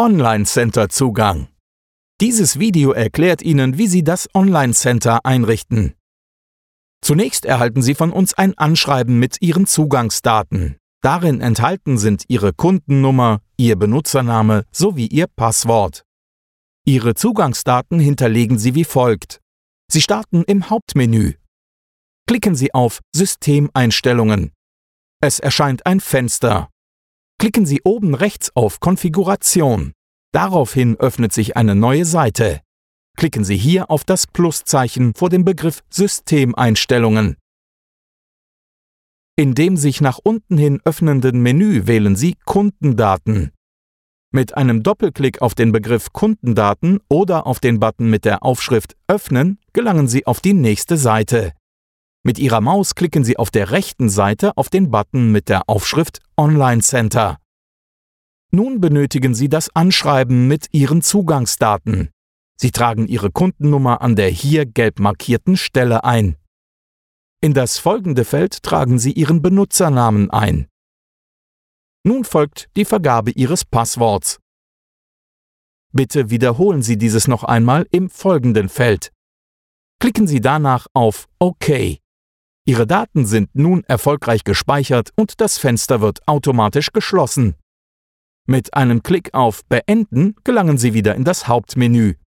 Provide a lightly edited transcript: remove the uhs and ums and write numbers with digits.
Online-Center-Zugang. Dieses Video erklärt Ihnen, wie Sie das Online-Center einrichten. Zunächst erhalten Sie von uns ein Anschreiben mit Ihren Zugangsdaten. Darin enthalten sind Ihre Kundennummer, Ihr Benutzername sowie Ihr Passwort. Ihre Zugangsdaten hinterlegen Sie wie folgt. Sie starten im Hauptmenü. Klicken Sie auf Systemeinstellungen. Es erscheint ein Fenster. Klicken Sie oben rechts auf Konfiguration. Daraufhin öffnet sich eine neue Seite. Klicken Sie hier auf das Pluszeichen vor dem Begriff Systemeinstellungen. In dem sich nach unten hin öffnenden Menü wählen Sie Kundendaten. Mit einem Doppelklick auf den Begriff Kundendaten oder auf den Button mit der Aufschrift Öffnen gelangen Sie auf die nächste Seite. Mit Ihrer Maus klicken Sie auf der rechten Seite auf den Button mit der Aufschrift Online Center. Nun benötigen Sie das Anschreiben mit Ihren Zugangsdaten. Sie tragen Ihre Kundennummer an der hier gelb markierten Stelle ein. In das folgende Feld tragen Sie Ihren Benutzernamen ein. Nun folgt die Vergabe Ihres Passworts. Bitte wiederholen Sie dieses noch einmal im folgenden Feld. Klicken Sie danach auf OK. Ihre Daten sind nun erfolgreich gespeichert und das Fenster wird automatisch geschlossen. Mit einem Klick auf Beenden gelangen Sie wieder in das Hauptmenü.